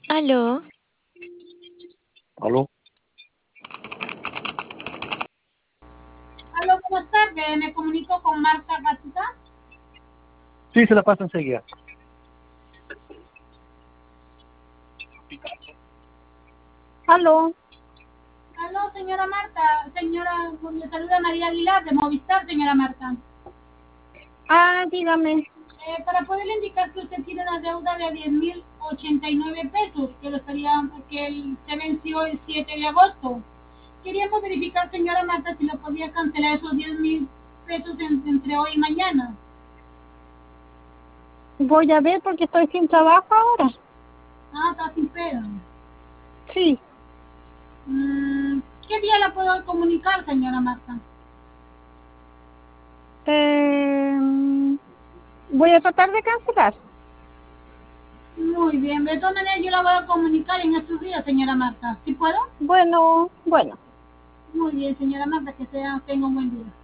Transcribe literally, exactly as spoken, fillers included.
Aló, ¿Aló? Aló, buenas tardes. Me comunico con Marta Gatusa. Sí, se la paso enseguida. Aló. Aló, señora Marta. Señora, le saluda María Aguilar de Movistar, señora Marta. Ah, dígame. Eh, para poderle indicar que usted tiene una deuda de diez mil ochenta y nueve pesos, que, lo estaría, que el- se venció el siete de agosto. Queríamos verificar, señora Marta, si lo podía cancelar esos diez mil pesos en- entre hoy y mañana. Voy a ver porque estoy sin trabajo ahora. Ah, está sin pedo. Sí. Mm, ¿Qué día la puedo comunicar, señora Marta? Eh, voy a tratar de cancelar. Muy bien, de todas maneras yo la voy a comunicar en estos días, señora Marta. ¿Sí puedo? Bueno, bueno. Muy bien, señora Marta, que sea, tenga un buen día.